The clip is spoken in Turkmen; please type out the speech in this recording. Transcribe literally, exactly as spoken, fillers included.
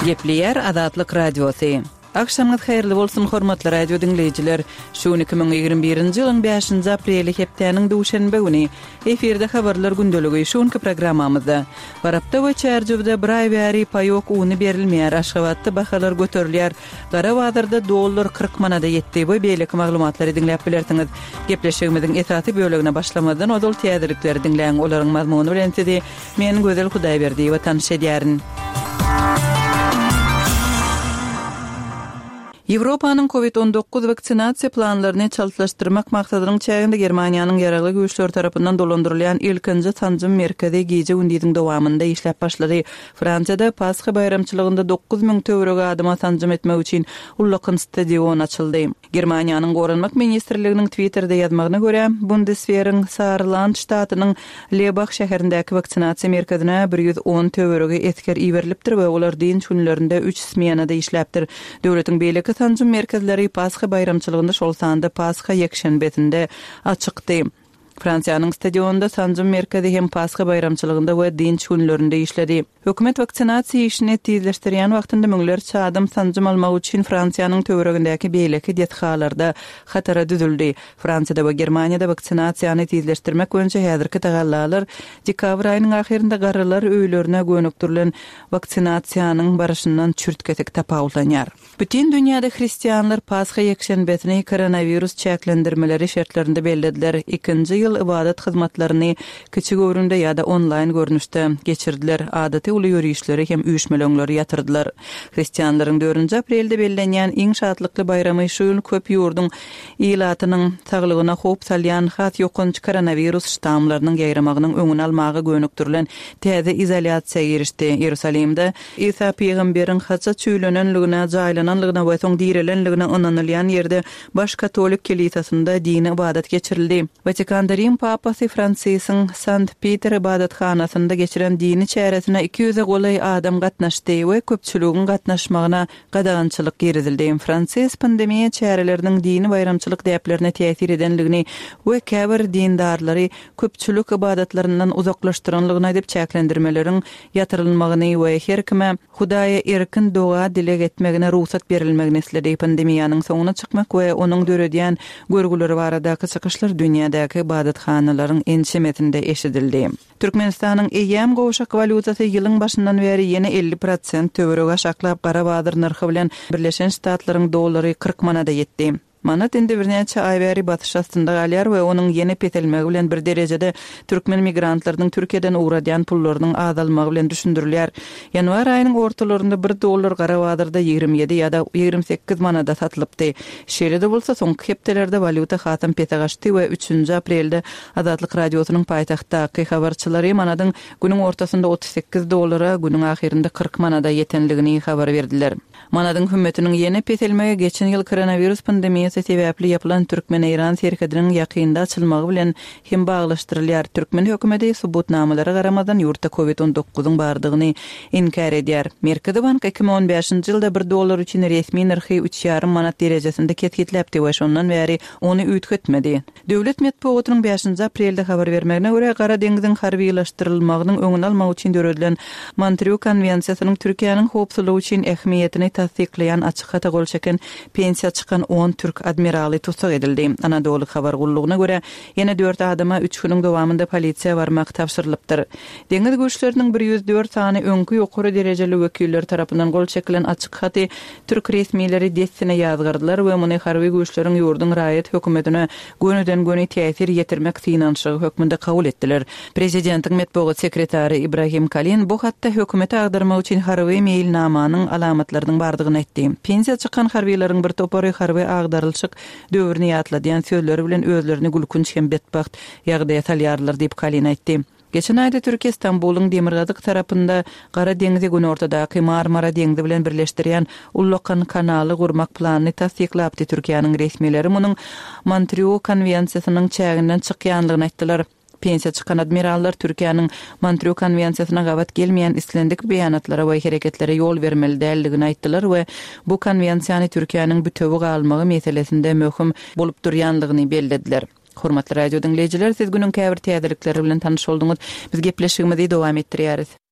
Gepleyer Azatlyk Radiosu. Akşamınız hayırlı bolsun hormatly radio dinleyijiler. Şu iki bin ýygrimi birinji ýylyň beşinji apreli hepdeniň duşanbe güni efirde habarlar gündöligi şonky programmamyzda. Garapda we çerjewde bir ay bäri paýok uny berilmeýär, Aşgabatda bahalar göterilýär. Gara wagtda dollar kırk manada ýetdi we beýleki maglumatlary dinläp bilersiňiz. Gepleşigimiziň esasy bölегine başlamadan odol täzelikleri dinläň, olaryň mazmuny bilen sizi men Gözel Hudaýberdi we tanış edýärin. Ýewropanyň covid on dokuz vaksinasiýa planlaryny çaltylaşdyrmak maksadynyň çäginde Germaniýanyň ýaragly güýçleri tarapyndan dolandyrylýan ilkinji tanjym merkezi gije gündiň dowamında işläp başlady. Fransiýada Pasxa bayramçylygynda dokuz ming töwerege adyma tanjym etmek üçin ullakyn stadion açyldy. Germaniýanyň Gorunmak ministrliginiň Twitter'de ýazmagyna görä, Bundeswehr'in Saarland ştatynyň Lebach şäherindäki vaksinasiýa merkezine bir ýüz on töwerege etker iberilipdir we olar diň günlerinde üç smenada işläpdir. Döwletiň beýleki tanjym merkezleri Pasxa bayramçylygynda şol sanda Pasxa ýekşenbetinde açykdy. Fransiýanyň stadionunda tanjym merkezi hem Pasxa bayramçylygynda we dinç günlerinde işledi. Hökümet vaksinasiýa işini tezleşdirýän wagtynda müňlerçe adam tanjym almak üçin Fransiýanyň töweregindäki beýleki dethalarda hatara düzüldi. Fransiýada we Germaniýada vaksinasiýany tezleşdirmek öňçe häzirki tagallalar dekabr aýynyň ahyrynda garrylar öýlerine gönüktirilen vaksinasiýanyň barışyndan çürtketek tapawlanýar. Bütün dünýäde hristiýanlar Pasxa ýekşenbetini koronavirus çäklendirmeleri şertlerinde bellediler. Ikinji ýyl ibadat hyzmatlaryny kiçik öwründe ýa-da online görnüşde geçirdiler. Adaty uly ýürüýüşleri hem üýüşmeleňleri ýatyrdylar. Hristiýanlaryň dördünji aprelde bellenýän iň şatlykly bayramy şu ýyl köp ýurdun ilatynyň saglygyna hop salýan hat ýokunç koronavirus ştamlarynyň ýaýramagynyň öňüni almagy gönüktirilen täze izolasiýa girişdi. Ýerusalimde İsa peýgamberiň haça çüýlenenligine, jaýlananlygyna we soň direlenligine ynanylýan ýerde baş katolik kilisasynda dini ibadat geçirildi. Vatikanda Rim papasy Fransisyň Sant Peter ibadathanasynda geçiren dini çäresine iki yüze golay adam gatnaşdy we köpçüligiň gatnaşmagyna gadagançylyk girizildi. Fransis pandemiýa çäreleriniň dini bayramçylyk däplerine täsir edenligini we käbir dindarlary köpçülik ibadatlaryndan uzaklaşdyranlygyny aýdyp çäklendirmeleriň ýatyrylmagyny we her kime Hudaýa erkin doga dile getmegine ruhsat berilmegini isledi. Pandemiýanyň soňuna çykmak we onuň döredýän görgüleri baradaky çykyşlar dünýädäki ibadathanalaryň ençemetinde eşidildi. Türkmenistanyň eýem goşak valutasy ýylyň başyndan beri ýene elli prosent töwerege şaklap gara badyr narhy bilen Birleşen Ştatlaryň dollary kırk manada ýetdi. Manat indi bir näçe ay bäri batış astynda galýar we onuň ýene petelmegi bilen bir derejede türkmen migrantlarynyň Türkiýeden uğradýan pullarynyň azalmagy bilen düşündirilýär. Ýanwar aýynyň ortalarynda bir dollar gara badyrda ýygrimi ýedi ýa-da ýygrimi sekkiz manada satylypdy. Şeýle-de bolsa soňky hepdelerde valuta hatam petegaşdy we üçünji aprelde Azatlyk radiosynyň paýtagtdaky habarçylary manadyň günüň ortasynda otuz sekkiz dollara, günüň ahyrynda kırk manada ýetenligini habar berdiler. Manadyň hümmetiniň ýene petelmegi geçen ýyl koronavirus pandemiýasy sebäpli ýapylan Türkmen-Iran serhediniň ýakynda açylmagy bilen hem baglaşdyrylýar. Türkmen hökümeti subutnamalary garamadan ýurtda covid on dokuzyň bardygyny inkar edýär. Merkezi Bank iki bin on beşinji ýylda bir dollar üçin resmi narhy üç ýarym manat derejesinde ketgitläpdi we şondan bäri ony üýtgetmedi. Döwlet medeniýetining beşinji aprelde habar bermegine görä Gara deňiziň harbiýlaşdyrylmagynyň öňüni almak üçin döredilen Montreal konwensiýasynyň Türkiýanyň howpsuzlygy üçin ähmiýetini tasdikleýän açyk hata gol çeken pensiýa çykan on türk admiraly tutsak edildi. Anadolu habar gullugyna görä ýene dört adama üç güniň dowamında polisiýa barmak tapşyrylypdyr. Deňiz güýçleriniň bir ýüz dört sany öňkü ýokary derejeli wekiller tarapyndan gol çekilen açyk haty türk resmiýetleri destine ýazgyrdylar we muny harby güýçleriň ýurdun raýat hökümetine gönüden göni täsir ýetirmek synanşygy hökmünde kabul etdiler. Prezidentiň medeniýet sekretary Ibrahim Kalin bu hatda hökümete agdarmak üçin harby mailnamanyň alamatlarynyň bardygyny etdi. Pensiýa çykan harbiýlaryň bir topary harby agdarylşyk döwrüni ýatladýan sözleri bilen özlerini gülkünç hem betbaht ýagdaýa salýarlar diýip Kalin aýtdy. Geçen ayda Türkiýe Istanbulyň Demirgazyk tarapynda Gara deňizi gün ortadaky Marmara deňizi bilen birleşdirýän Ullakan kanaly gurmak planyny tasdiklapdy. Türkiýanyň resmiýetleri munyň Montreal konwensiýasynyň çäginden çykýanlygyny aýtdylar. Pensiýa çykan admirallar Türkiýanyň Montreal konwensiýasyna gawat gelmeýän islendik beýanatlara we hereketlere ýol bermeli däldigini aýtdylar we bu konwensiýany Türkiýanyň bütöwi galmagy meselesinde möhüm bolup durýanlygyny bellediler. Hormatly radio dinleyijiler, siz günüň käbir täzelikleri bilen tanyş bolduňyz. Biz gepleşigimizi dowam etdirýäris.